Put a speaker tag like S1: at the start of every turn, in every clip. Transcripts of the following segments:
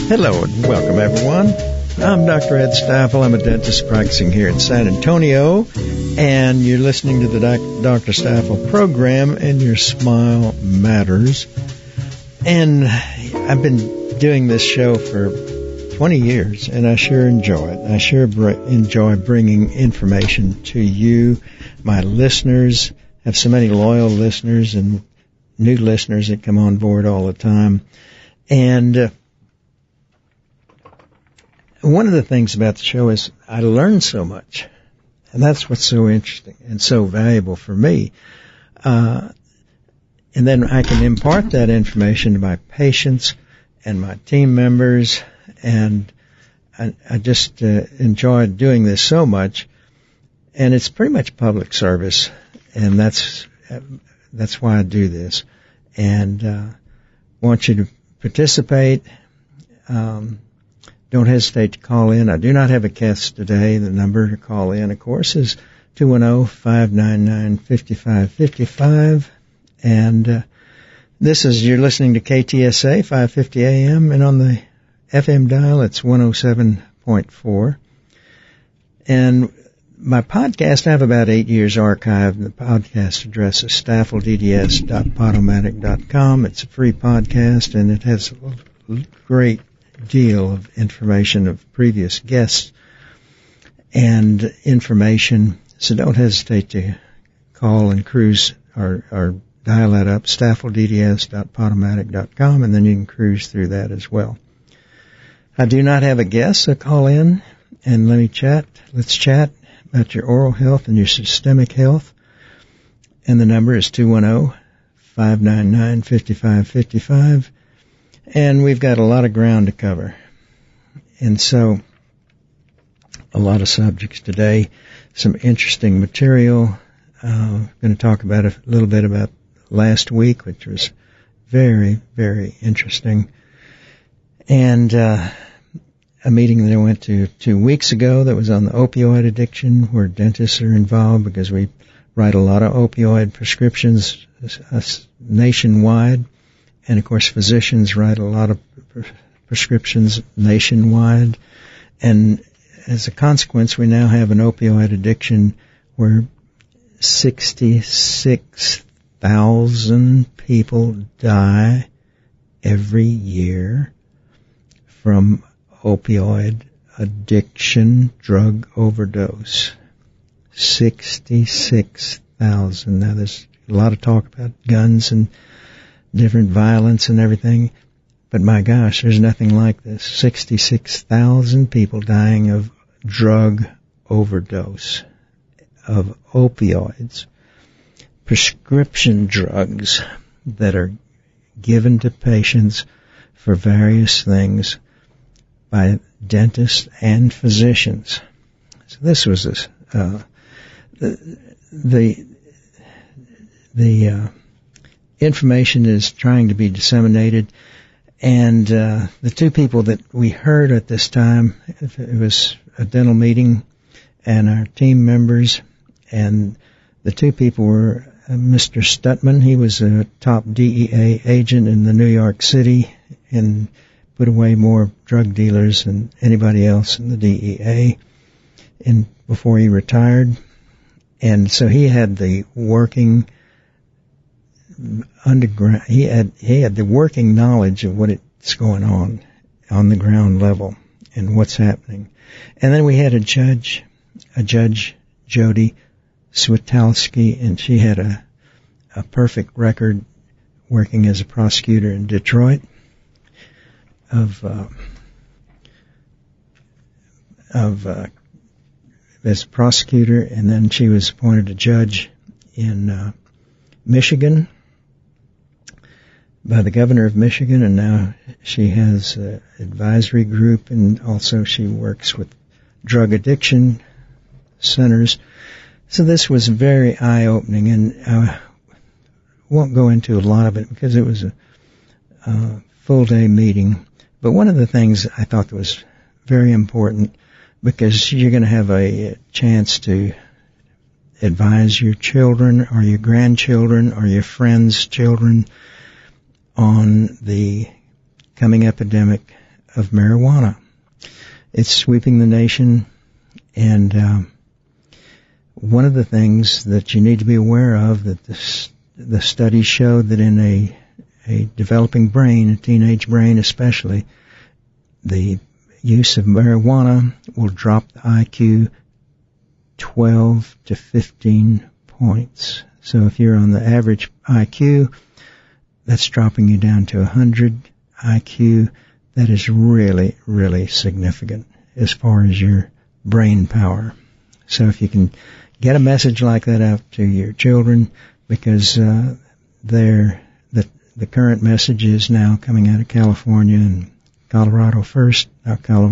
S1: Hello and welcome, everyone. I'm Dr. Ed Staffel. I'm a dentist practicing here in San Antonio, and you're listening to the Dr. Staffel program, and your smile matters. And I've been doing this show for 20 years, and I sure enjoy it. I sure enjoy bringing information to you. My listeners have so many loyal listeners and new listeners that come on board all the time. And one of the things about the show is I learn so much, and that's what's so interesting and so valuable for me. And then I can impart that information to my patients and my team members, and I just enjoy doing this so much. And it's pretty much public service, and that's why I do this. And want you to participate. Don't hesitate to call in. I do not have a guest today. The number to call in, of course, is 210-599-5555. And this is, you're listening to KTSA 550 AM, and on the FM dial, it's 107.4. And my podcast, I have about 8 years archived. The podcast address is staffeldds.podomatic.com. It's a free podcast, and it has a great deal of information of previous guests and information, so don't hesitate to call and cruise or dial that up, staffeldds.podomatic.com, and then you can cruise through that as well. I do not have a guest, so call in and let's chat about your oral health and your systemic health, and the number is 210-599-5555. And we've got a lot of ground to cover. And so, a lot of subjects today, some interesting material. I'm going to talk about a little bit about last week, which was very, very interesting. And a meeting that I went to 2 weeks ago that was on the opioid addiction, where dentists are involved because we write a lot of opioid prescriptions nationwide. And, of course, physicians write a lot of prescriptions nationwide. And as a consequence, we now have an opioid addiction where 66,000 people die every year from opioid addiction, drug overdose. 66,000. Now, there's a lot of talk about guns and different violence and everything, but my gosh, there's nothing like this. 66,000 people dying of drug overdose, of opioids, prescription drugs that are given to patients for various things by dentists and physicians. So this was the information is trying to be disseminated, and the two people that we heard at this time, it was a dental meeting, and our team members, and the two people were Mr. Stutman. He was a top DEA agent in the New York City and put away more drug dealers than anybody else in the DEA before he retired. And so he had the working underground, he had the working knowledge of what's going on the ground level and what's happening. And then we had a judge, Jody Switalski, and she had a perfect record working as a prosecutor in Detroit as a prosecutor, and then she was appointed a judge in Michigan by the governor of Michigan, and now she has an advisory group, and also she works with drug addiction centers. So this was very eye-opening, and I won't go into a lot of it because it was a full-day meeting. But one of the things I thought that was very important, because you're going to have a chance to advise your children or your grandchildren or your friends' children on the coming epidemic of marijuana. It's sweeping the nation, and one of the things that you need to be aware of, that the studies show that in a developing brain, a teenage brain especially, the use of marijuana will drop the IQ 12 to 15 points. So if you're on the average IQ, that's dropping you down to 100 IQ. That is really, really significant as far as your brain power. So if you can get a message like that out to your children, because the current message is now coming out of California and Colorado first, now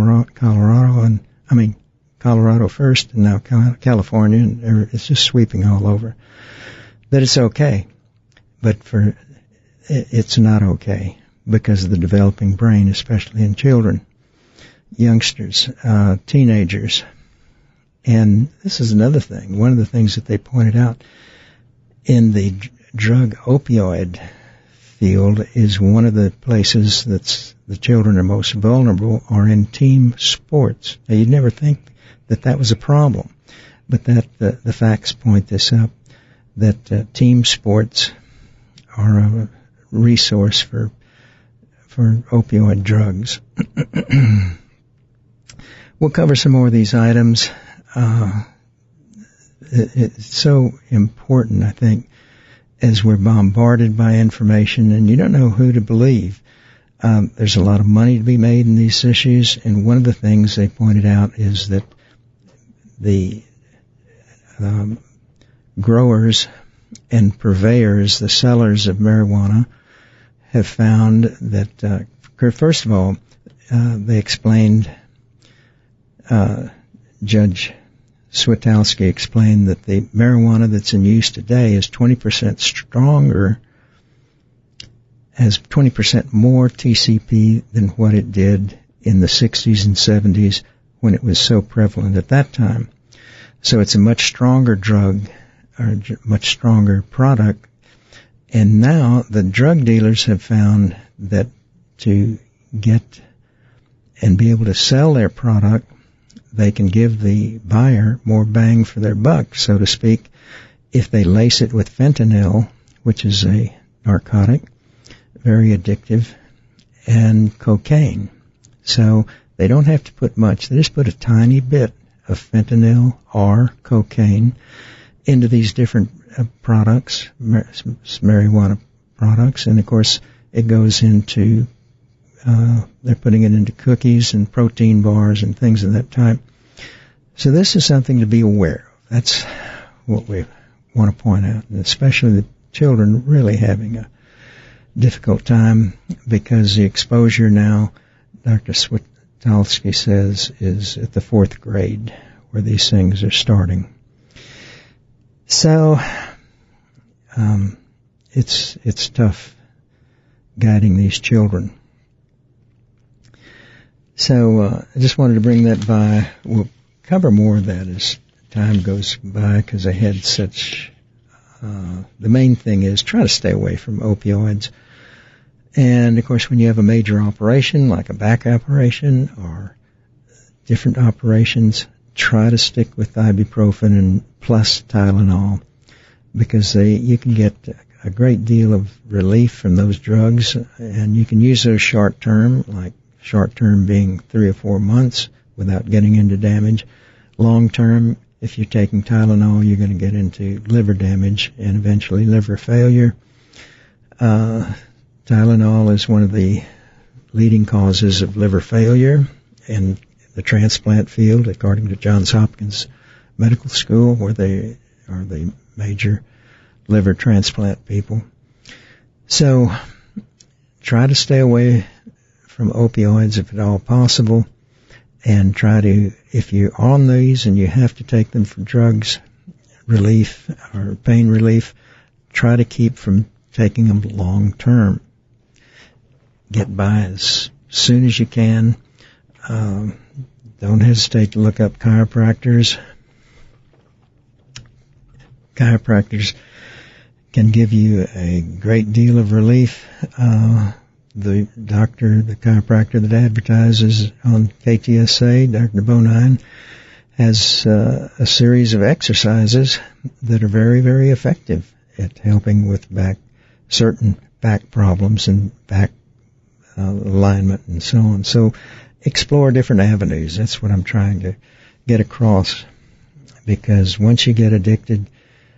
S1: Colorado first, and now California, and it's just sweeping all over. That it's okay, but it's not okay because of the developing brain, especially in children, youngsters, teenagers. And this is another thing. One of the things that they pointed out in the drug opioid field is one of the places that's the children are most vulnerable are in team sports. Now, you'd never think that was a problem, but the facts point this up, that team sports are a resource for opioid drugs. We'll cover some more of these items. It's so important, I think, as we're bombarded by information and you don't know who to believe. There's a lot of money to be made in these issues, and one of the things they pointed out is that the growers and purveyors, the sellers of marijuana, have found that, first of all, they explained, Judge Switowski explained that the marijuana that's in use today is 20% stronger, has 20% more TCP than what it did in the 60s and 70s when it was so prevalent at that time. So it's a much stronger drug, or much stronger product. And now the drug dealers have found that to get and be able to sell their product, they can give the buyer more bang for their buck, so to speak, if they lace it with fentanyl, which is a narcotic, very addictive, and cocaine. So they don't have to put much. They just put a tiny bit of fentanyl or cocaine into these different products, marijuana products, and of course it goes into, they're putting it into cookies and protein bars and things of that type. So this is something to be aware of. That's what we want to point out, and especially the children really having a difficult time because the exposure now, Dr. Switowski says, is at the 4th grade where these things are starting. So it's tough guiding these children. So I just wanted to bring that by. We'll cover more of that as time goes by because I had such... the main thing is try to stay away from opioids. And, of course, when you have a major operation, like a back operation or different operations, try to stick with ibuprofen and plus Tylenol because you can get a great deal of relief from those drugs, and you can use those short-term, like short-term being 3 or 4 months without getting into damage. Long-term, if you're taking Tylenol, you're going to get into liver damage and eventually liver failure. Tylenol is one of the leading causes of liver failure in the transplant field, according to Johns Hopkins Medical School, where they are the major liver transplant people. So try to stay away from opioids if at all possible, and try to, if you're on these and you have to take them for drugs relief or pain relief, try to keep from taking them long term. Get by as soon as you can. Don't hesitate to look up chiropractors. Chiropractors can give you a great deal of relief. the doctor, the chiropractor that advertises on KTSA, Dr. Bonine, has a series of exercises that are very, very effective at helping with certain back problems and back alignment and so on. So explore different avenues. That's what I'm trying to get across, because once you get addicted,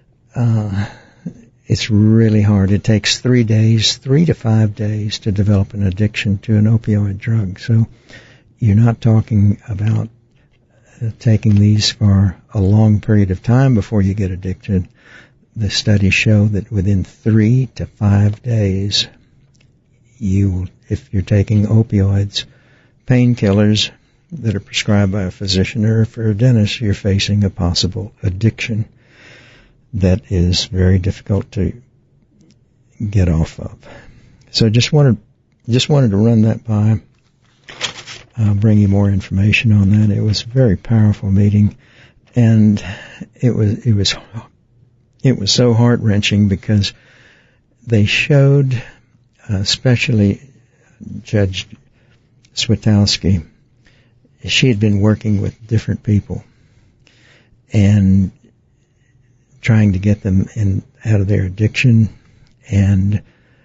S1: it's really hard. It takes 3 to 5 days to develop an addiction to an opioid drug. So you're not talking about taking these for a long period of time before you get addicted. The studies show that within 3 to 5 days, if you're taking opioids, painkillers that are prescribed by a physician or for a dentist, you're facing a possible addiction that is very difficult to get off of. So just wanted to run that by. I'll bring you more information on that. It was a very powerful meeting, and it was so heart-wrenching because they showed, especially Judge Switowski, she had been working with different people and trying to get them out of their addiction, and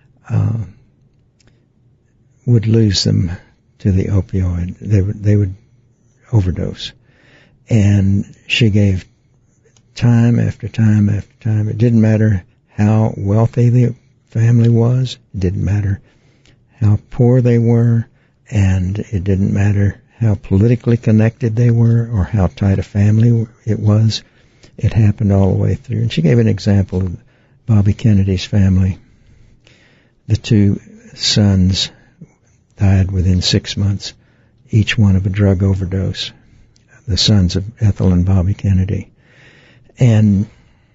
S1: would lose them to the opioid. They would overdose. And she gave time after time after time. It didn't matter how wealthy the family was. It didn't matter how poor they were. And it didn't matter how politically connected they were or how tight a family it was. It happened all the way through. And she gave an example of Bobby Kennedy's family. The 2 sons died within 6 months, each one of a drug overdose, the sons of Ethel and Bobby Kennedy. And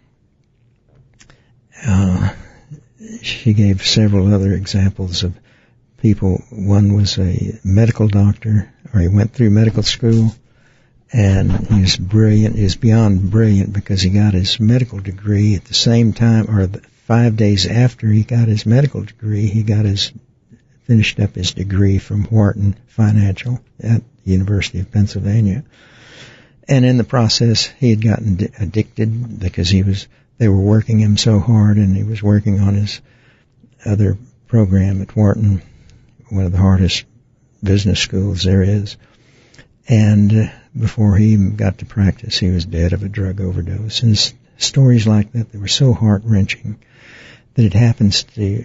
S1: she gave several other examples of people. One was a medical doctor, or he went through medical school, and he was brilliant. He was beyond brilliant because he got his medical degree at the same time, or 5 days after he got his medical degree, he finished up his degree from Wharton Financial at the University of Pennsylvania. And in the process, he had gotten addicted because they were working him so hard, and he was working on his other program at Wharton, one of the hardest business schools there is. And before he even got to practice, he was dead of a drug overdose. And stories like that were so heart-wrenching that it happens to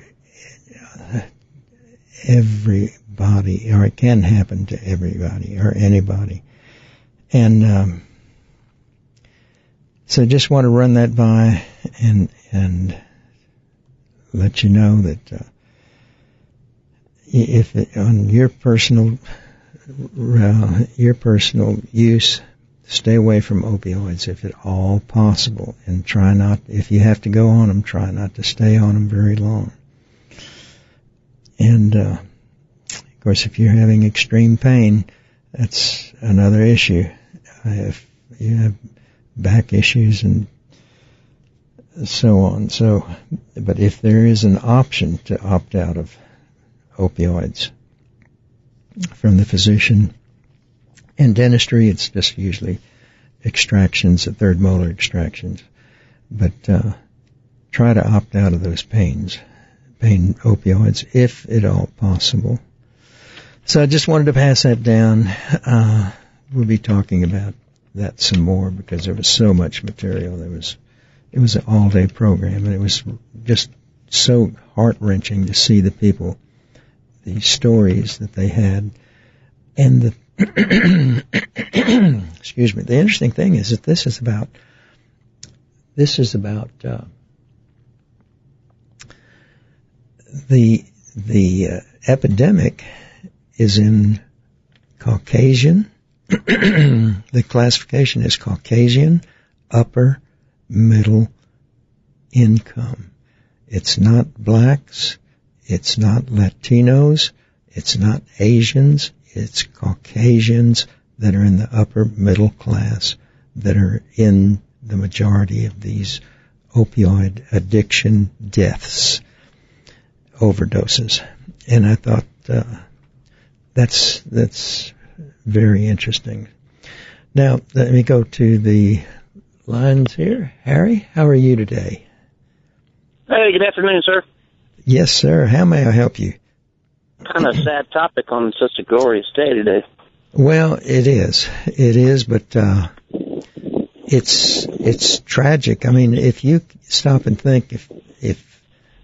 S1: everybody, or it can happen to everybody or anybody. And so just want to run that by and let you know that if on your personal use, stay away from opioids if at all possible, and try not, if you have to go on them, try not to stay on them very long. And, of course, if you're having extreme pain, that's another issue. If you have back issues and so on. So, but if there is an option to opt out of opioids from the physician, in dentistry, it's just usually extractions, third molar extractions. But try to opt out of those pain opioids, if at all possible. So I just wanted to pass that down. We'll be talking about that some more because there was so much material. It was an all-day program, and it was just so heart-wrenching to see the people, the stories that they had, and the excuse me. The interesting thing is that this is about the epidemic is in Caucasian. The classification is Caucasian, upper, middle income. It's not blacks, it's not Latinos, it's not Asians, it's Caucasians that are in the upper middle class that are in the majority of these opioid addiction deaths, overdoses. And I thought, that's very interesting. Now, let me go to the lines here. Harry, how are you today?
S2: Hey, good afternoon, sir.
S1: Yes, sir. How may I help you?
S2: Kind of a sad topic on such a glorious day today.
S1: Well, it is. It is, but it's tragic. I mean, if you stop and think, if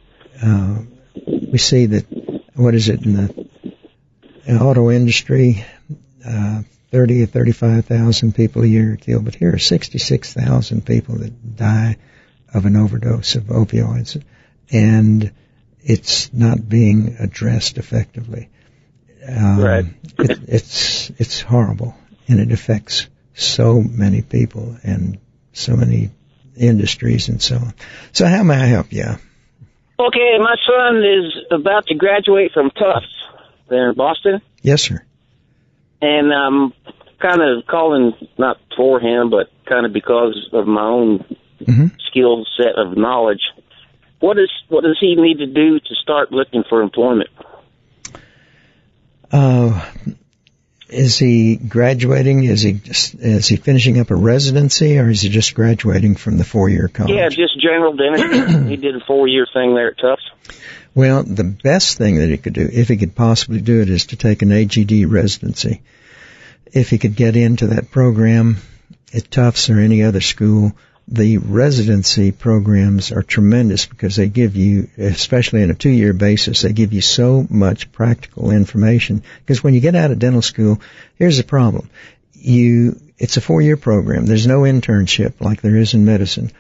S1: we see that, what is it in the auto industry, 30 or 35,000 people a year are killed, but here are 66,000 people that die of an overdose of opioids, and it's not being addressed effectively.
S2: Right.
S1: It's horrible, and it affects so many people and so many industries and so on. So how may I help you?
S2: Okay, my son is about to graduate from Tufts there in Boston.
S1: Yes, sir.
S2: And I'm kind of calling not for him, but kind of because of my own skill set of knowledge. What does he need to do to start looking for employment?
S1: Is he graduating? Is he finishing up a residency, or is he just graduating from the 4-year college?
S2: Yeah, just general dentistry. He did a 4-year thing there at Tufts.
S1: Well, the best thing that he could do, if he could possibly do it, is to take an AGD residency. If he could get into that program at Tufts or any other school, the residency programs are tremendous because they give you, especially on a 2-year basis, they give you so much practical information. Because when you get out of dental school, here's the problem. It's a 4-year program. There's no internship like there is in medicine.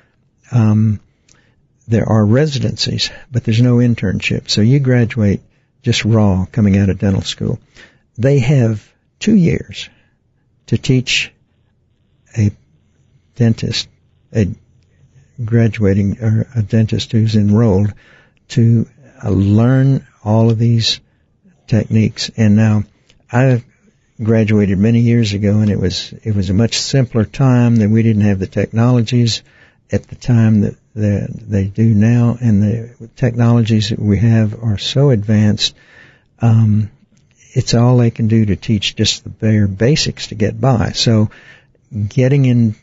S1: There are residencies, but there's no internship. So you graduate just raw coming out of dental school. They have 2 years to teach a dentist, a graduating or a dentist who's enrolled, to learn all of these techniques. And now, I graduated many years ago, and it was a much simpler time. That we didn't have the technologies at the time that they do now, and the technologies that we have are so advanced. It's all they can do to teach just the bare basics to get by. So, getting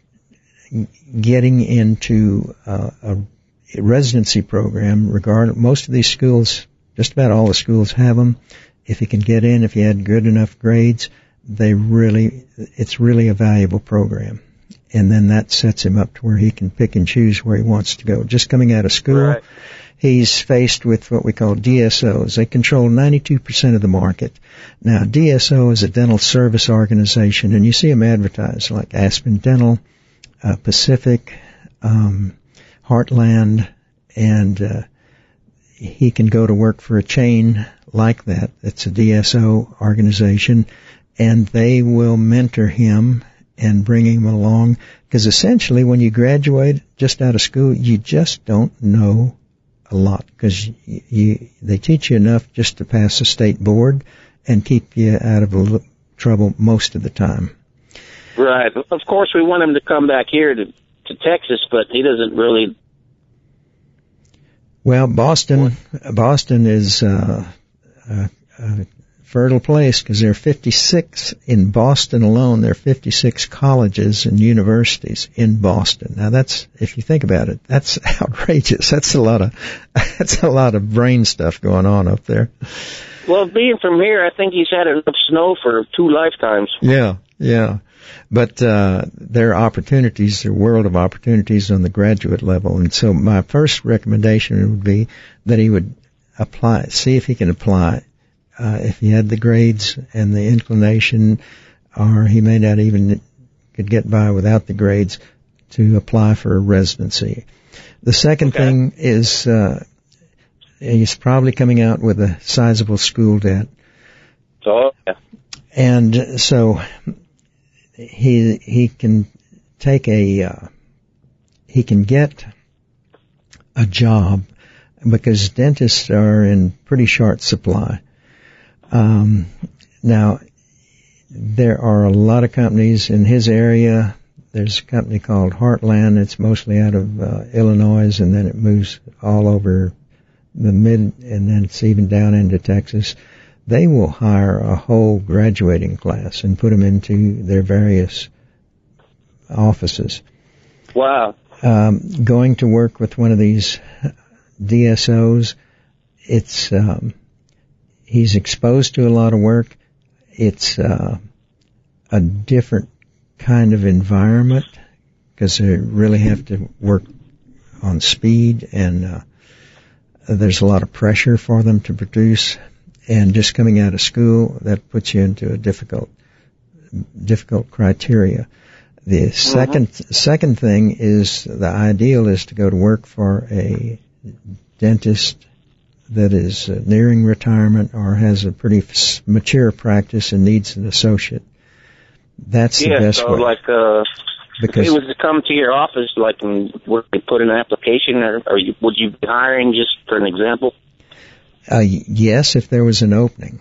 S1: into a residency program, most of these schools, just about all the schools have them. If you can get in, if you had good enough grades, it's really a valuable program. And then that sets him up to where he can pick and choose where he wants to go. Just coming out of school, right. He's faced with what we call DSOs. They control 92% of the market. Now, DSO is a dental service organization, and you see them advertised like Aspen Dental, Pacific, Heartland, and he can go to work for a chain like that. It's a DSO organization, and they will mentor him and bring him along, because essentially when you graduate just out of school, you just don't know a lot, because they teach you enough just to pass a state board and keep you out of trouble most of the time.
S2: Right. Of course, we want him to come back here to Texas, but he doesn't really.
S1: Well, Boston is a fertile place, because there are 56 in Boston alone. There are 56 colleges and universities in Boston. Now, that's, if you think about it, that's outrageous. That's a lot of brain stuff going on up there.
S2: Well, being from here, I think he's had enough snow for 2 lifetimes.
S1: Yeah. But there are opportunities, there are world of opportunities on the graduate level. And so my first recommendation would be that he would apply, see if he can apply. If he had the grades and the inclination, or he may not even could get by without the grades, to apply for a residency. The second thing is he's probably coming out with a sizable school debt.
S2: So, yeah.
S1: And so he can take he can get a job, because dentists are in pretty short supply. Now, there are a lot of companies in his area. There's a company called Heartland. It's mostly out of Illinois, and then it moves all over the mid, and then it's even down into Texas, they will hire a whole graduating class and put them into their various offices.
S2: Wow.
S1: Going to work with one of these DSOs, it's he's exposed to a lot of work. It's a different kind of environment because they really have to work on speed, and there's a lot of pressure for them to produce. And just coming out of school, that puts you into a difficult criteria. The second thing is the ideal is to go to work for a dentist that is nearing retirement or has a pretty mature practice and needs an associate. That's the best way.
S2: Like, because if he was to come to your office, like, and would you put in an application, or would you be hiring, just for an example?
S1: Yes, if there was an opening.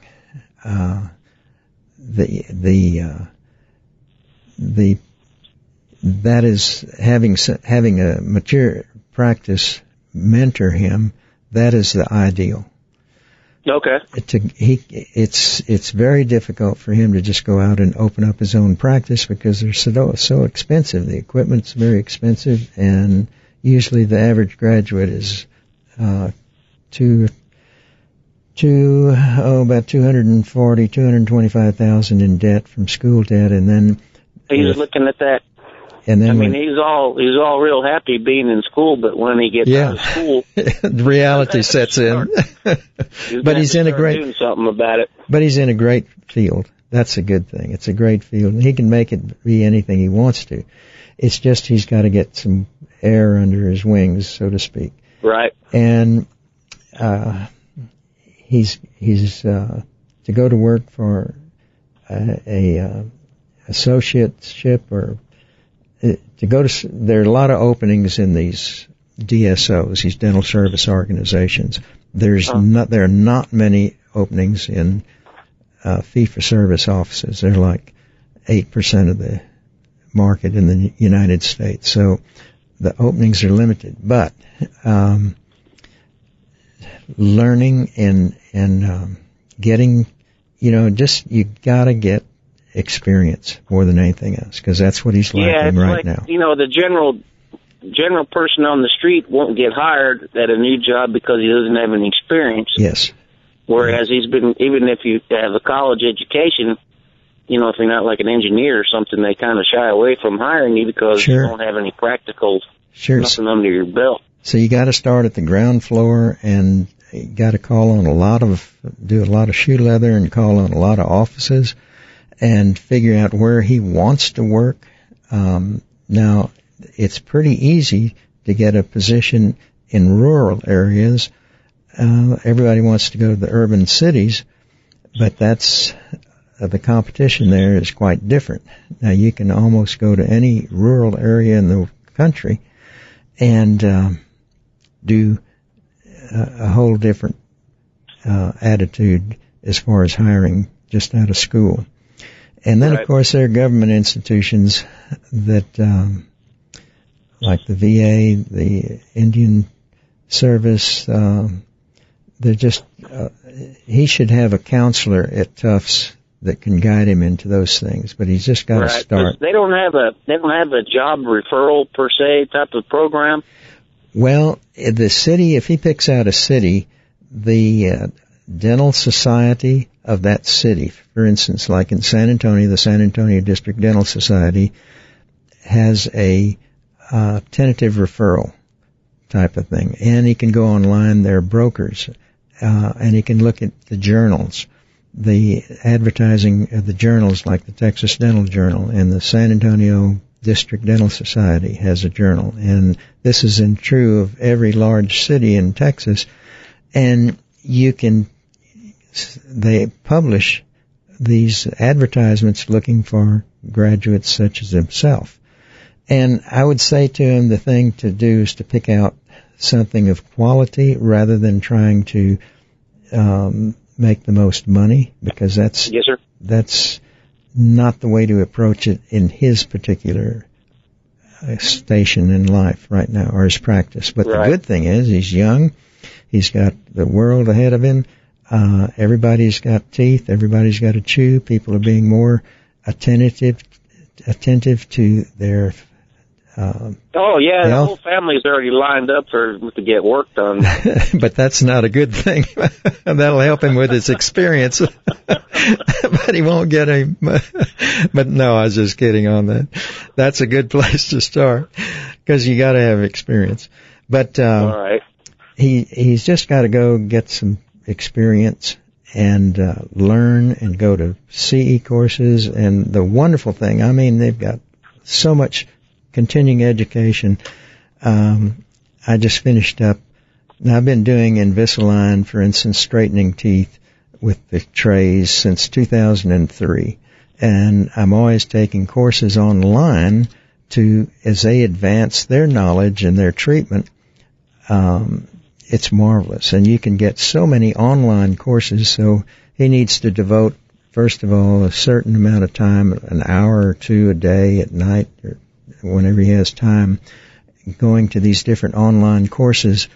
S1: That is having a mature practice mentor him. That is the ideal.
S2: Okay.
S1: It's very difficult for him to just go out and open up his own practice because they're so expensive. The equipment's very expensive, and usually the average graduate is about $225,000 in debt from school debt, and then
S2: he's looking at that.
S1: And then
S2: he's all real happy being in school, but when he gets out of school,
S1: the reality sets in. But he's in a great
S2: doing something about it.
S1: But he's in a great field. That's a good thing. It's a great field, and he can make it be anything he wants to. It's just he's got to get some air under his wings, so to speak.
S2: Right.
S1: And he's to go to work for a associateship or to go to. There are a lot of openings in these DSOs, these dental service organizations. There are not many openings in fee-for-service offices. They're like 8% of the market in the United States. So the openings are limited. But learning and getting, you gotta get experience more than anything else, because that's what he's lacking right now.
S2: The general person on the street won't get hired at a new job because he doesn't have any experience.
S1: Yes.
S2: Whereas even if you have a college education, if you're not like an engineer or something, they kind of shy away from hiring you because you don't have any practical, nothing under your belt.
S1: So you got to start at the ground floor, and you got to do a lot of shoe leather and call on a lot of offices and figure out where he wants to work. Now, it's pretty easy to get a position in rural areas. Everybody wants to go to the urban cities, but the competition there is quite different. Now, you can almost go to any rural area in the country and do a whole different attitude as far as hiring just out of school. And then, of course, there are government institutions that, like the VA, the Indian Service, they're just, he should have a counselor at Tufts that can guide him into those things, but he's just got to start.
S2: They don't have a job referral per se type of program.
S1: Well, the city, if he picks out a city, the dental society of that city, for instance, like in San Antonio, the San Antonio District Dental Society has a tentative referral type of thing, and he can go online. There are brokers, and he can look at the journals, the advertising of the journals, like the Texas Dental Journal, and the San Antonio District Dental Society has a journal, and this is true of every large city in Texas. And they publish these advertisements looking for graduates such as himself. And I would say to him, the thing to do is to pick out something of quality rather than trying to make the most money, because that's not the way to approach it in his particular station in life right now, or his practice. But the good thing is he's young, He's got the world ahead of him. Everybody's got teeth. Everybody's got to chew. People are being more attentive to their
S2: health.
S1: The
S2: whole family's already lined up to get work done.
S1: But that's not a good thing. That'll help him with his experience. But he won't get him. But no, I was just kidding on that. That's a good place to start, because you got to have experience. But
S2: all right.
S1: He's just got to go get some experience and learn and go to CE courses. And the wonderful thing, I mean, they've got so much continuing education. I just finished up. Now, I've been doing Invisalign, for instance, straightening teeth with the trays since 2003. And I'm always taking courses online as they advance their knowledge and their treatment. It's marvelous. And you can get so many online courses. So he needs to devote, first of all, a certain amount of time, an hour or two a day at night, or whenever he has time, going to these different online courses.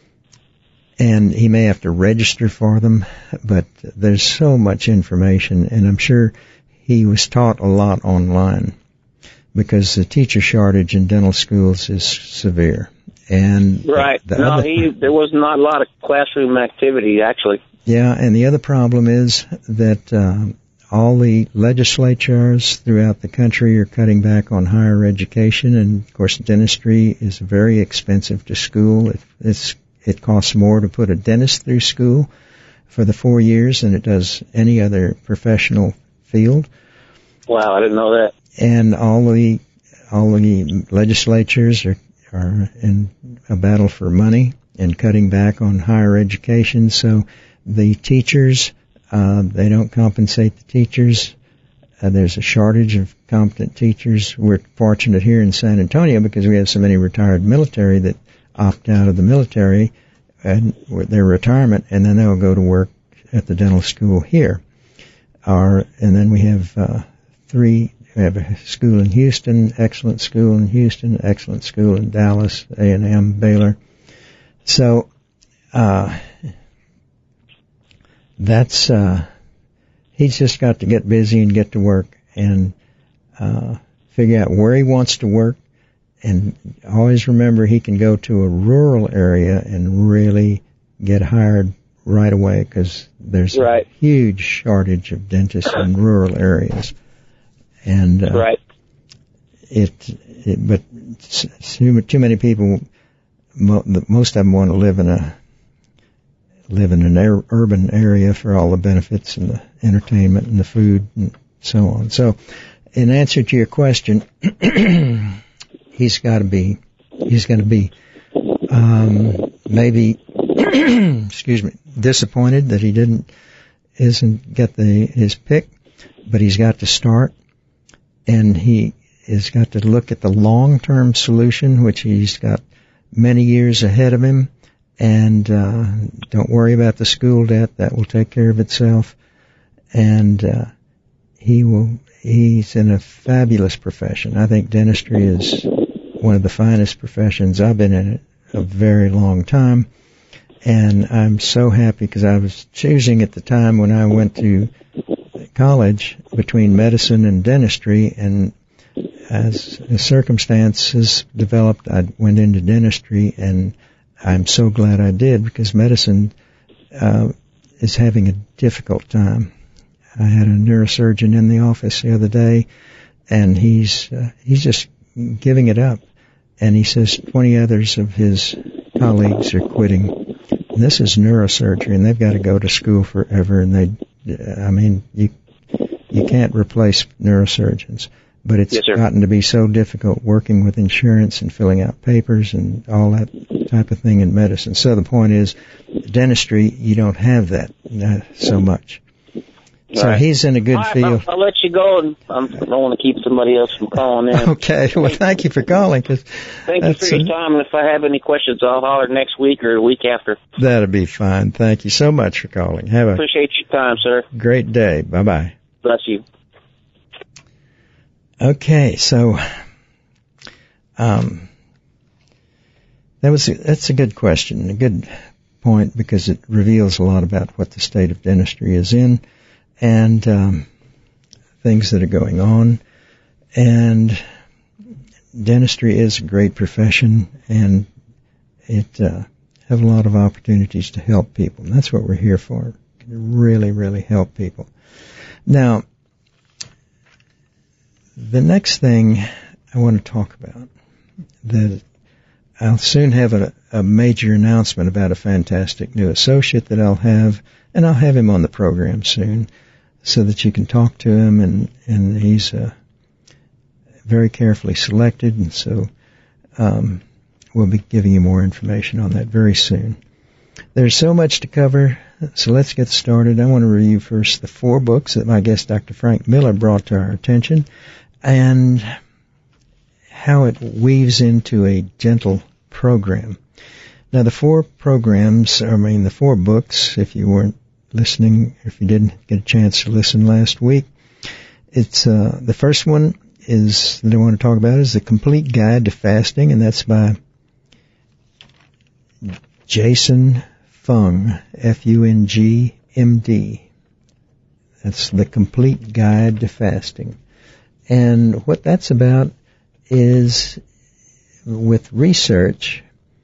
S1: And he may have to register for them, but there's so much information, and I'm sure he was taught a lot online, because the teacher shortage in dental schools is severe. And
S2: right. There was not a lot of classroom activity, actually.
S1: Yeah, and the other problem is that all the legislatures throughout the country are cutting back on higher education, and of course dentistry is very expensive to school. It costs more to put a dentist through school for the 4 years than it does any other professional field.
S2: Wow, I didn't know that.
S1: And all the legislatures are in a battle for money and cutting back on higher education. So the teachers, they don't compensate the teachers. There's a shortage of competent teachers. We're fortunate here in San Antonio because we have so many retired military that opt out of the military and their retirement, and then they'll go to work at the dental school here. And then we have we have a school in Houston, excellent school in Houston, excellent school in Dallas, A&M, Baylor. So that's he's just got to get busy and get to work and figure out where he wants to work. And always remember, he can go to a rural area and really get hired right away, because there's a huge shortage of dentists in rural areas. And but too many people, most of them want to live in an urban area for all the benefits and the entertainment and the food and so on. So, in answer to your question, he's going to be maybe disappointed that he isn't get his pick, but he's got to start, and he has got to look at the long-term solution, which he's got many years ahead of him, and don't worry about the school debt. That will take care of itself. And he's in a fabulous profession. I think dentistry is one of the finest professions. I've been in it a very long time, and I'm so happy because I was choosing at the time when I went to college between medicine and dentistry, and as circumstances developed, I went into dentistry, and I'm so glad I did, because medicine is having a difficult time. I had a neurosurgeon in the office the other day, and he's just giving it up. And he says 20 others of his colleagues are quitting. And this is neurosurgery, and they've got to go to school forever. And you can't replace neurosurgeons. But it's gotten to be so difficult working with insurance and filling out papers and all that type of thing in medicine. So the point is, dentistry, you don't have that so much. So he's in a good field.
S2: I'll let you go, and I don't want to keep somebody else from calling in.
S1: Okay. Well, thank you for calling.
S2: Thank you for your time, and if I have any questions, I'll holler next week or the week after.
S1: That'll be fine. Thank you so much for calling.
S2: Appreciate your time, sir.
S1: Great day. Bye-bye.
S2: Bless you.
S1: Okay, so that's a good question, a good point because it reveals a lot about what the state of dentistry is in and things that are going on. And dentistry is a great profession, and it have a lot of opportunities to help people. And that's what we're here for, to really, really help people. Now, the next thing I want to talk about, that I'll soon have a major announcement about a fantastic new associate that I'll have, and I'll have him on the program soon so that you can talk to him, and he's very carefully selected, and so we'll be giving you more information on that very soon. There's so much to cover, so let's get started. I want to review first the 4 books that my guest Dr. Frank Miller brought to our attention, and how it weaves into a gentle program. Now, the 4 books, if you weren't listening, if you didn't get a chance to listen last week, it's the first one is that I want to talk about is The Complete Guide to Fasting, and that's by Jason Fung, F-U-N-G, M-D. That's The Complete Guide to Fasting. And what that's about is, with research,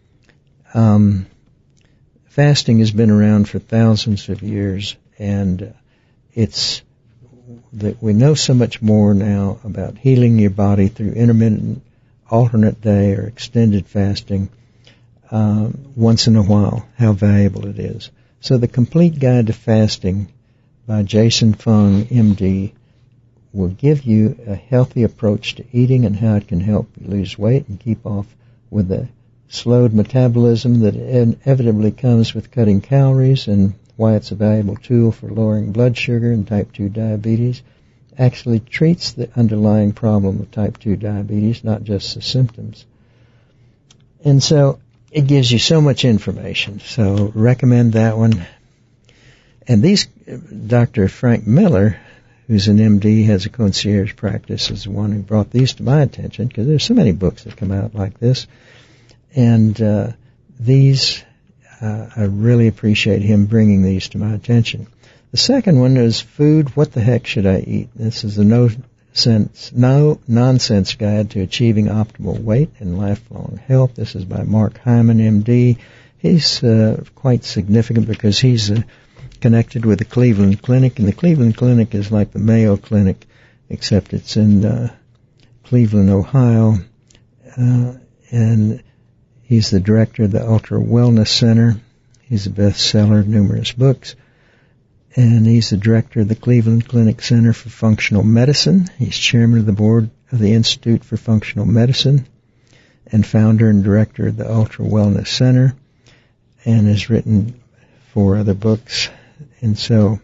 S1: fasting has been around for thousands of years, and it's that we know so much more now about healing your body through intermittent, alternate day, or extended fasting once in a while, how valuable it is. So The Complete Guide to Fasting by Jason Fung, M.D., will give you a healthy approach to eating and how it can help you lose weight and keep off with the slowed metabolism that inevitably comes with cutting calories, and why it's a valuable tool for lowering blood sugar and type 2 diabetes. Actually treats the underlying problem of type 2 diabetes, not just the symptoms. And so it gives you so much information, so recommend that one. And Dr. Frank Miller, who's an MD, has a concierge practice, is the one who brought these to my attention, because there's so many books that come out like this. And these, I really appreciate him bringing these to my attention. The second one is Food, What the Heck Should I Eat? This is the no-nonsense guide to achieving optimal weight and lifelong health. This is by Mark Hyman, MD. He's quite significant because he's connected with the Cleveland Clinic, and the Cleveland Clinic is like the Mayo Clinic, except it's in Cleveland, Ohio, and he's the director of the Ultra Wellness Center. He's a bestseller of numerous books, and he's the director of the Cleveland Clinic Center for Functional Medicine. He's chairman of the board of the Institute for Functional Medicine, and founder and director of the Ultra Wellness Center, and has written 4 other books. And so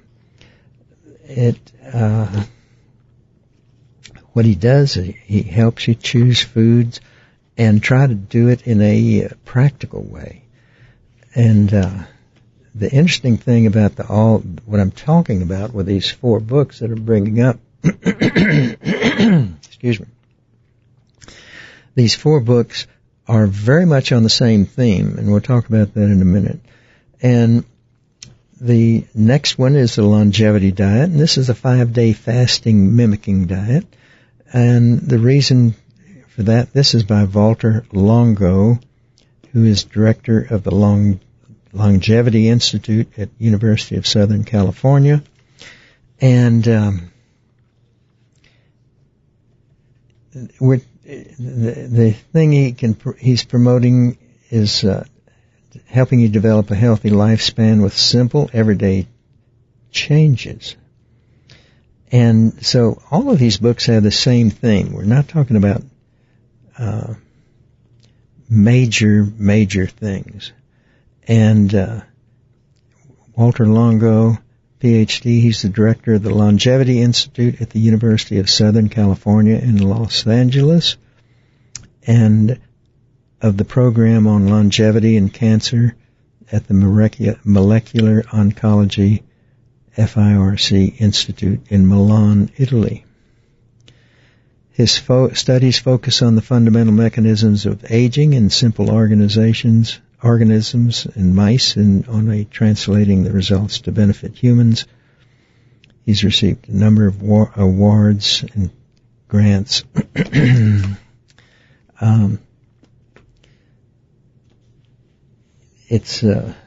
S1: what he does is he helps you choose foods and try to do it in a practical way. And the interesting thing about what I'm talking about with these 4 books that I'm bringing up, excuse me, these 4 books are very much on the same theme, and we'll talk about that in a minute. And the next one is the Longevity Diet, and this is a 5-day fasting mimicking diet. And the reason for that, this is by Walter Longo, who is director of the Longevity Institute at University of Southern California. And the thing he's promoting is helping you develop a healthy lifespan with simple, everyday changes. And so all of these books have the same thing. We're not talking about major things. And Walter Longo, PhD, he's the director of the Longevity Institute at the University of Southern California in Los Angeles, and of the program on longevity and cancer at the Molecular Oncology FIRC Institute in Milan, Italy. His studies focus on the fundamental mechanisms of aging and simple organisms and mice and on translating the results to benefit humans. He's received a number of awards and grants. It's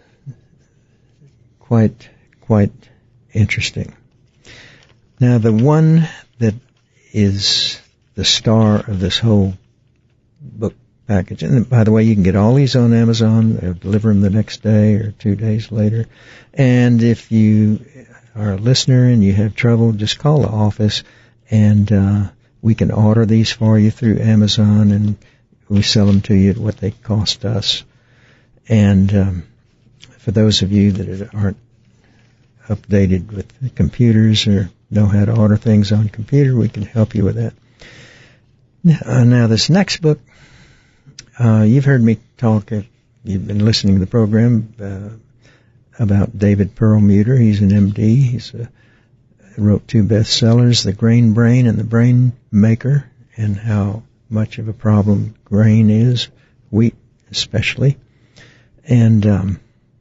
S1: quite interesting. Now, the one that is the star of this whole book package, and by the way, you can get all these on Amazon. They'll deliver them the next day or 2 days later. And if you are a listener and you have trouble, just call the office, and we can order these for you through Amazon, and we sell them to you at what they cost us. And for those of you that aren't updated with the computers or know how to order things on computer, we can help you with that. Now this next book, you've heard me talk, you've been listening to the program about David Perlmutter. He's an MD. He's wrote 2 bestsellers, The Grain Brain and The Brain Maker, and how much of a problem grain is, wheat especially. And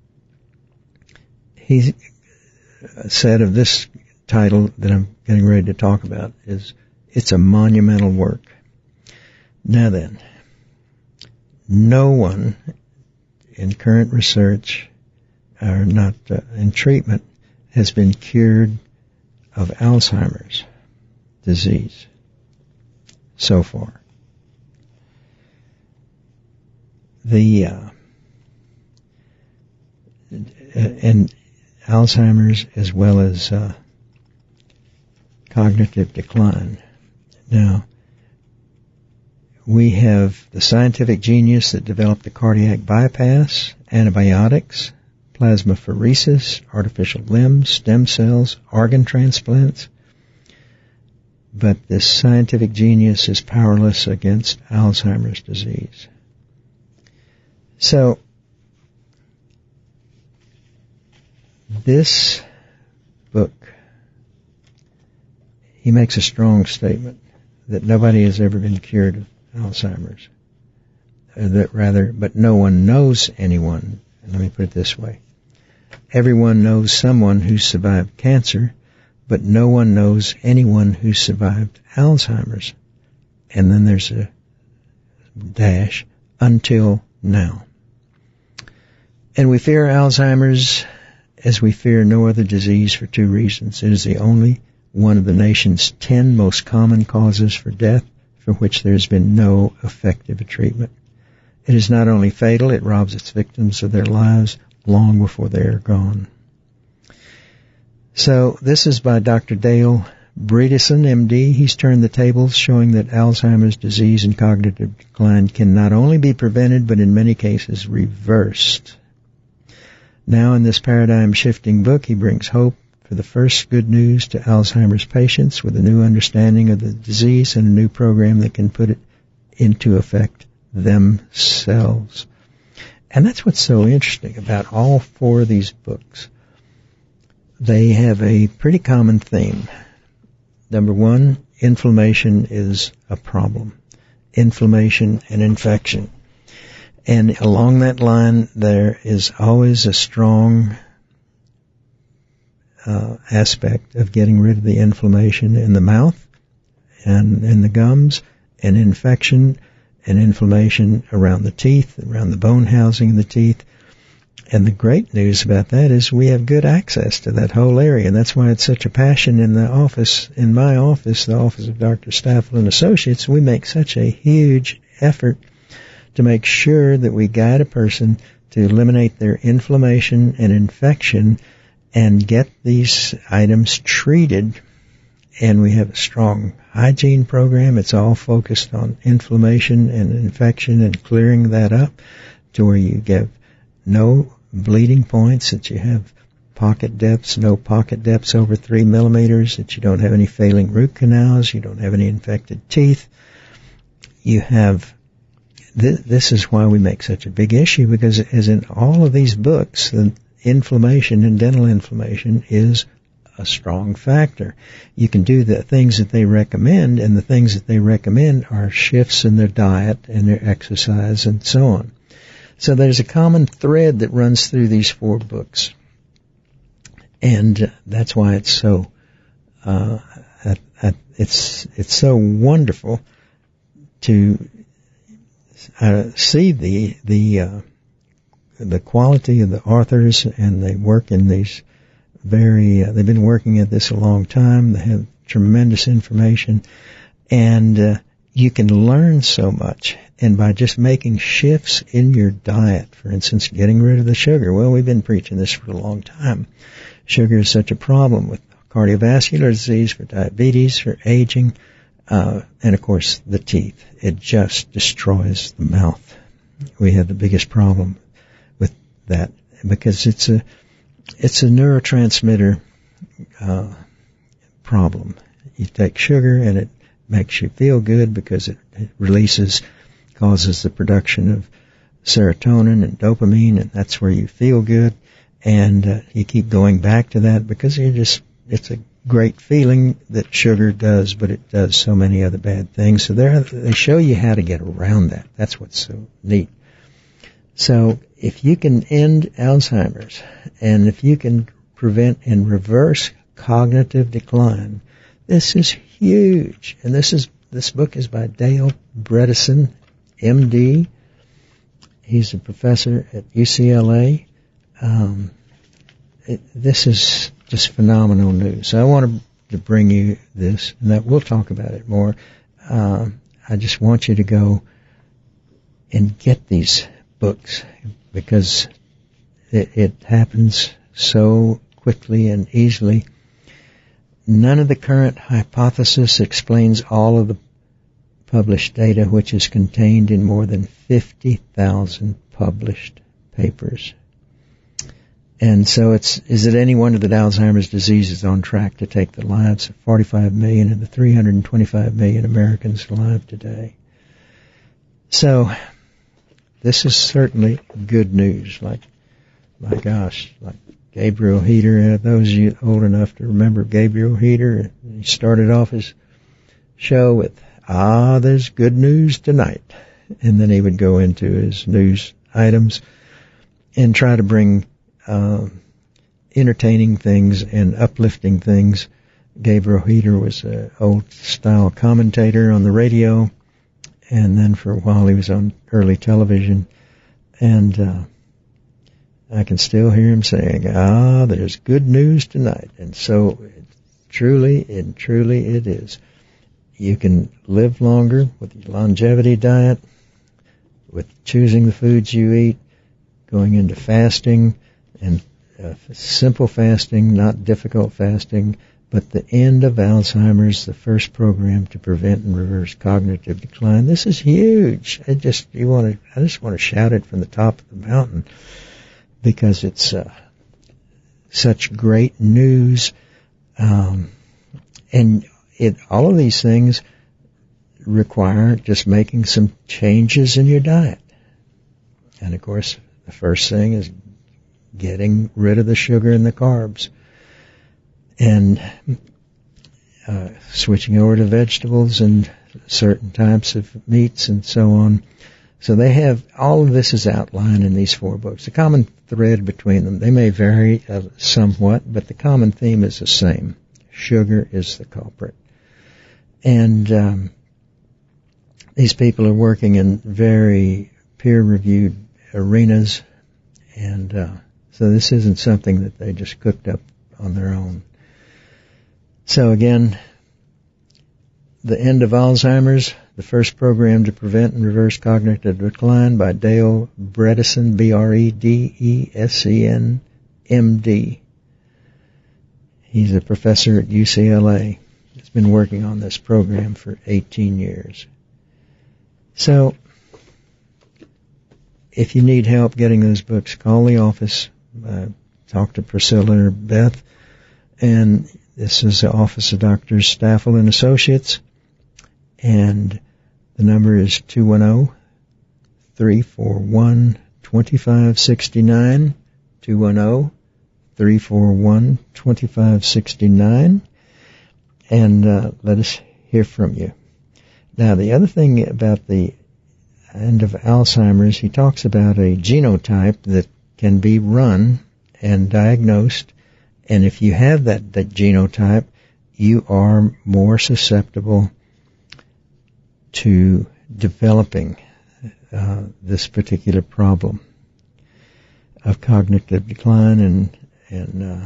S1: he said of this title that I'm getting ready to talk about is, it's a monumental work. Now then, no one in current research or not in treatment has been cured of Alzheimer's disease so far. And Alzheimer's as well as cognitive decline. Now, we have the scientific genius that developed the cardiac bypass, antibiotics, plasmapheresis, artificial limbs, stem cells, organ transplants. But this scientific genius is powerless against Alzheimer's disease. So, this book, he makes a strong statement that nobody has ever been cured of Alzheimer's. But no one knows anyone. And let me put it this way. Everyone knows someone who survived cancer, but no one knows anyone who survived Alzheimer's. And then there's a dash, until now. And we fear Alzheimer's as we fear no other disease for 2 reasons. It is the only one of the nation's 10 most common causes for death for which there has been no effective treatment. It is not only fatal, it robs its victims of their lives long before they are gone. So this is by Dr. Dale Bredesen, MD. He's turned the tables, showing that Alzheimer's disease and cognitive decline can not only be prevented, but in many cases reversed. Now in this paradigm-shifting book, he brings hope for the first good news to Alzheimer's patients with a new understanding of the disease and a new program that can put it into effect themselves. And that's what's so interesting about all 4 of these books. They have a pretty common theme. Number 1, inflammation is a problem. Inflammation and infection. And along that line, there is always a strong aspect of getting rid of the inflammation in the mouth and in the gums, and infection and inflammation around the teeth, around the bone housing in the teeth. And the great news about that is we have good access to that whole area. And that's why it's such a passion in the office, in my office, the office of Dr. Staffel and Associates. We make such a huge effort to make sure that we guide a person to eliminate their inflammation and infection and get these items treated. And we have a strong hygiene program. It's all focused on inflammation and infection and clearing that up to where you get no bleeding points, that you have pocket depths, no pocket depths over 3 millimeters, that you don't have any failing root canals, you don't have any infected teeth. You have, this is why we make such a big issue, because as in all of these books, the inflammation and dental inflammation is a strong factor. You can do the things that they recommend, and the things that they recommend are shifts in their diet and their exercise and so on. So there's a common thread that runs through these 4 books. And that's why it's so, it's so wonderful to see the quality of the authors, and they work in these they've been working at this a long time. They have tremendous information, and you can learn so much. And by just making shifts in your diet, for instance, getting rid of the sugar. Well, we've been preaching this for a long time. Sugar is such a problem with cardiovascular disease, for diabetes, for aging, and of course the teeth. It just destroys the mouth. We have the biggest problem with that because it's a neurotransmitter problem. You take sugar and it makes you feel good because it causes the production of serotonin and dopamine, and that's where you feel good. And you keep going back to that because it's a great feeling that sugar does, but it does so many other bad things. So they show you how to get around that. That's what's so neat. So if you can end Alzheimer's, and if you can prevent and reverse cognitive decline, this is huge. And this book is by Dale Bredesen, MD. He's a professor at UCLA. This is just phenomenal news. So I wanted to bring you this, and that we'll talk about it more. I just want you to go and get these books because it happens so quickly and easily. None of the current hypothesis explains all of the published data, which is contained in more than 50,000 published papers. And so is it any wonder that Alzheimer's disease is on track to take the lives of 45 million of the 325 million Americans alive today? So this is certainly good news. Like, my gosh, like Gabriel Heatter, those of you old enough to remember Gabriel Heatter, he started off his show with, there's good news tonight. And then he would go into his news items and try to bring entertaining things and uplifting things. Gabriel Heatter was an old-style commentator on the radio, and then for a while he was on early television. And I can still hear him saying, there's good news tonight. And so truly it is. You can live longer with your longevity diet, with choosing the foods you eat, going into fasting, and simple fasting, not difficult fasting, but the end of Alzheimer's, the first program to prevent and reverse cognitive decline. This is huge. I just want to shout it from the top of the mountain because it's such great news, and all of these things require just making some changes in your diet. And of course, the first thing is getting rid of the sugar and the carbs, and switching over to vegetables and certain types of meats and so on. So they have, all of this is outlined in these 4 books. The common thread between them, they may vary somewhat, but the common theme is the same. Sugar is the culprit. And these people are working in very peer-reviewed arenas, and so this isn't something that they just cooked up on their own. So again, The End of Alzheimer's, the first program to prevent and reverse cognitive decline by Dale Bredesen, Bredesen, MD. He's a professor at UCLA. He's been working on this program for 18 years. So, if you need help getting those books, call the office, talk to Priscilla or Beth, and this is the office of Dr. Staffel and Associates, and the number is 210-341-2569, 210-341-2569, and let us hear from you. Now, the other thing about the and of Alzheimer's, he talks about a genotype that can be run and diagnosed, and if you have that genotype, you are more susceptible to developing this particular problem of cognitive decline and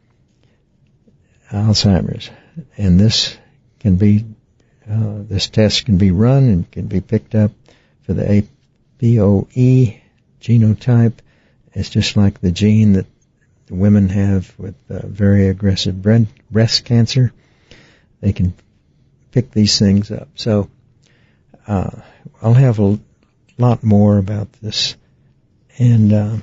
S1: Alzheimer's. And this can be this test can be run and can be picked up for the APOE genotype. It's just like the gene that women have with very aggressive breast cancer. They can pick these things up. So I'll have a lot more about this, and and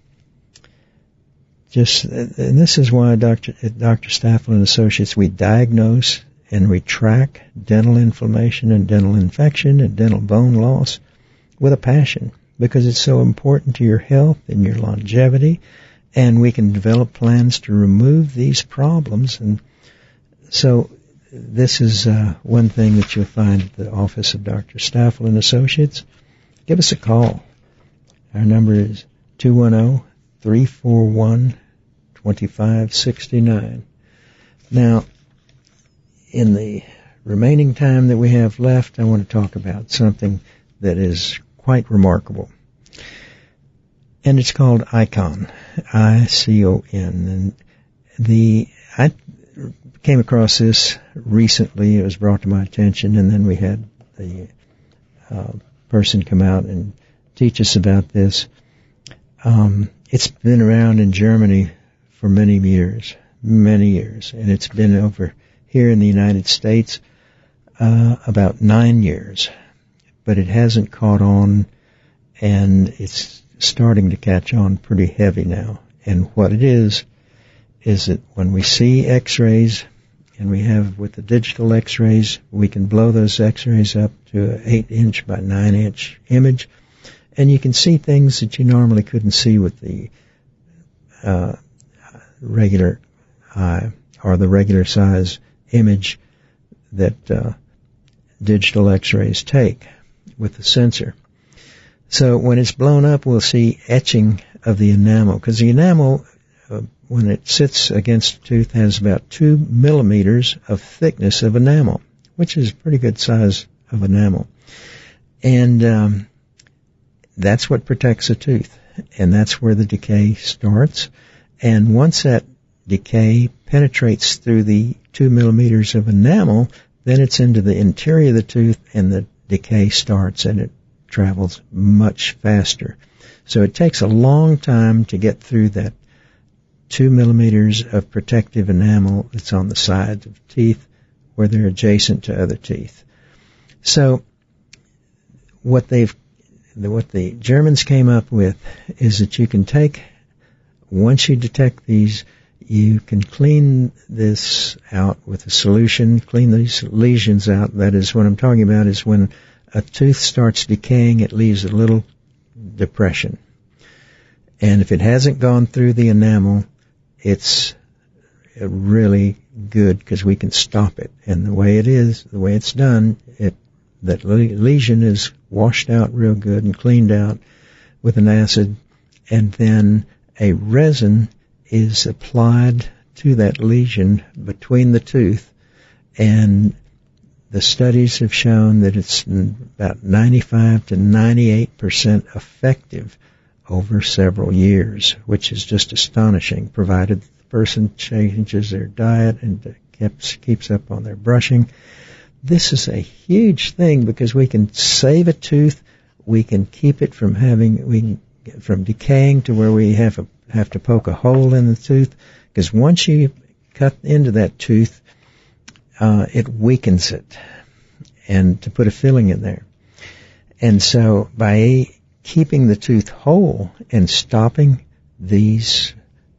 S1: this is why at Dr. Staffel and Associates we diagnose and we track dental inflammation and dental infection and dental bone loss with a passion, because it's so important to your health and your longevity, and we can develop plans to remove these problems. And so this is one thing that you'll find at the office of Dr. Staffel and Associates. Give us a call. Our number is 210-341-2569. Now, in the remaining time that we have left, I want to talk about something that is quite remarkable. And it's called ICON, I-C-O-N. And I came across this recently. It was brought to my attention, and then we had the person come out and teach us about this. It's been around in Germany for many years, and it's been over here in the United States about 9 years, but it hasn't caught on, and it's starting to catch on pretty heavy now. And what it is that when we see X-rays, and we have with the digital X-rays, we can blow those X-rays up to an 8-inch by 9-inch image, and you can see things that you normally couldn't see with the regular eye or the regular size image that digital X-rays take with the sensor. So when it's blown up, we'll see etching of the enamel, because the enamel, when it sits against the tooth, has about 2 millimeters of thickness of enamel, which is a pretty good size of enamel. And that's what protects a tooth, and that's where the decay starts. And once that decay penetrates through the 2 millimeters of enamel, then it's into the interior of the tooth, and the decay starts, and it travels much faster. So it takes a long time to get through that 2 millimeters of protective enamel that's on the sides of teeth where they're adjacent to other teeth. So what the Germans came up with is that you can take, once you detect these, you can clean this out with a solution, clean these lesions out. That is, what I'm talking about is when a tooth starts decaying, it leaves a little depression. And if it hasn't gone through the enamel, it's really good, because we can stop it. And the way it's done, that lesion is washed out real good and cleaned out with an acid, and then a resin is applied to that lesion between the tooth, and the studies have shown that it's about 95 to 98% effective over several years, which is just astonishing, provided the person changes their diet and keeps up on their brushing. This is a huge thing, because we can save a tooth, we can keep it from decaying to where we have to poke a hole in the tooth, because once you cut into that tooth, it weakens it, and to put a filling in there. And so by keeping the tooth whole and stopping these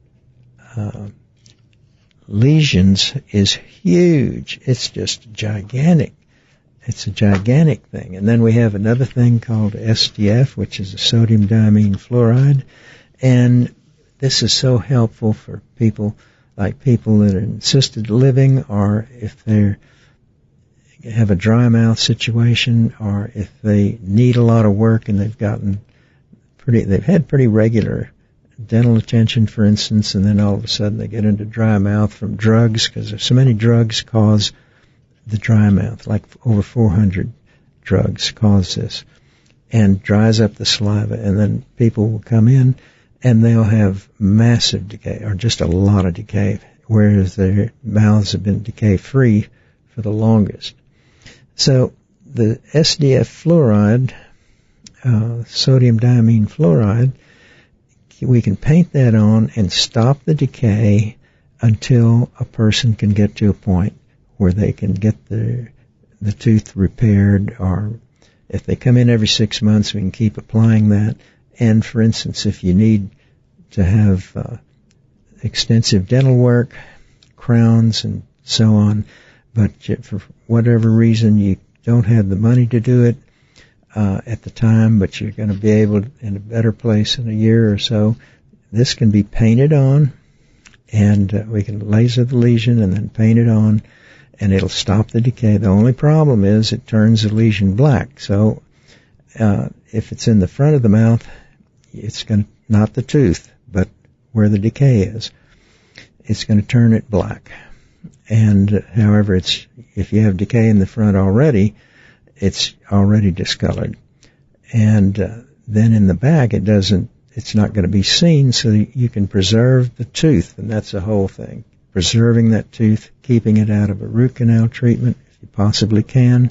S1: lesions is huge. It's just gigantic. It's a gigantic thing. And then we have another thing called SDF, which is a sodium diamine fluoride. And this is so helpful for people that are in assisted living, or if they're have a dry mouth situation, or if they need a lot of work and they've had pretty regular dental attention, for instance, and then all of a sudden they get into dry mouth from drugs, because so many drugs cause the dry mouth, like over 400 drugs cause this, and dries up the saliva, and then people will come in and they'll have massive decay, or just a lot of decay, whereas their mouths have been decay-free for the longest. So the SDF fluoride, sodium diamine fluoride, we can paint that on and stop the decay until a person can get to a point where they can get the tooth repaired, or if they come in every 6 months, we can keep applying that. And for instance, if you need to have extensive dental work, crowns and so on, but for whatever reason you don't have the money to do it at the time, but you're going to be able to, in a better place in a year or so, this can be painted on, and we can laser the lesion and then paint it on, and it'll stop the decay. The only problem is it turns the lesion black. So if it's in the front of the mouth, it's going to, not the tooth, but where the decay is, it's going to turn it black. And however, if you have decay in the front already, it's already discolored. And then in the back, it's not going to be seen, so you can preserve the tooth, and that's the whole thing. Preserving that tooth, keeping it out of a root canal treatment if you possibly can,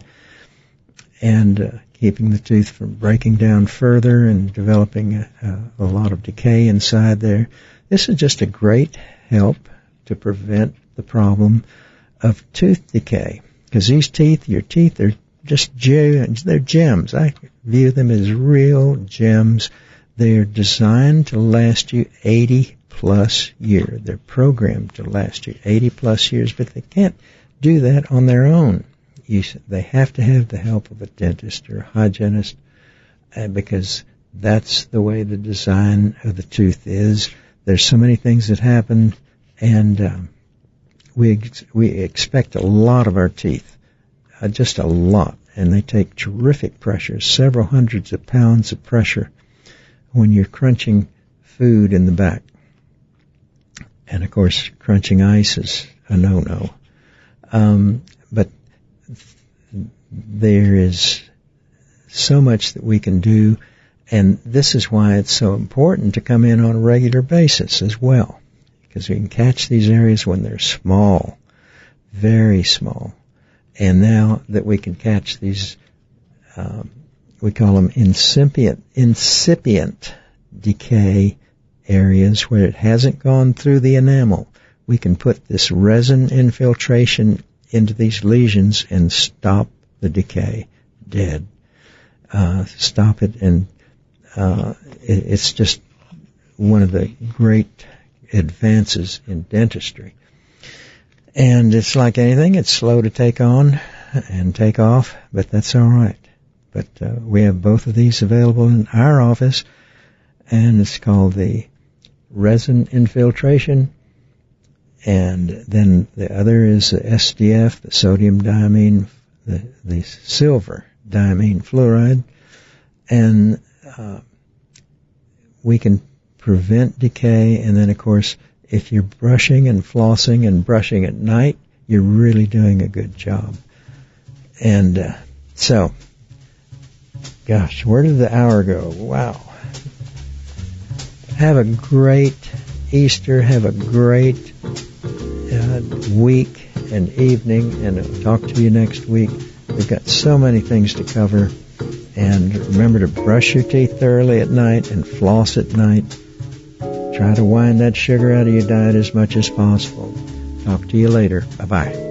S1: and keeping the tooth from breaking down further and developing a lot of decay inside there. This is just a great help to prevent the problem of tooth decay, because these teeth, your teeth, are just they're gems. I view them as real gems. They're designed to last you 80 plus years. They're programmed to last you 80 plus years, but they can't do that on their own. They have to have the help of a dentist or a hygienist, because that's the way the design of the tooth is. There's so many things that happen, and we expect a lot of our teeth, just a lot, and they take terrific pressure, several hundreds of pounds of pressure when you're crunching food in the back. And of course, crunching ice is a no-no. But there is so much that we can do, and this is why it's so important to come in on a regular basis as well, because we can catch these areas when they're small, very small. And now that we can catch these, we call them incipient decay areas where it hasn't gone through the enamel, we can put this resin infiltration into these lesions and stop the decay dead. Stop it, and it's just one of the great advances in dentistry. And it's like anything, it's slow to take on and take off, but that's all right. But we have both of these available in our office, and it's called the resin infiltration, and then the other is the SDF, the sodium diamine, the silver diamine fluoride, and we can prevent decay. And then, of course, if you're brushing and flossing and brushing at night, you're really doing a good job. And so, gosh, where did the hour go? Wow. Have a great Easter. Have a great week and evening, and I'll talk to you next week. We've got so many things to cover. And remember to brush your teeth thoroughly at night and floss at night. Try to wind that sugar out of your diet as much as possible. Talk to you later. Bye-bye.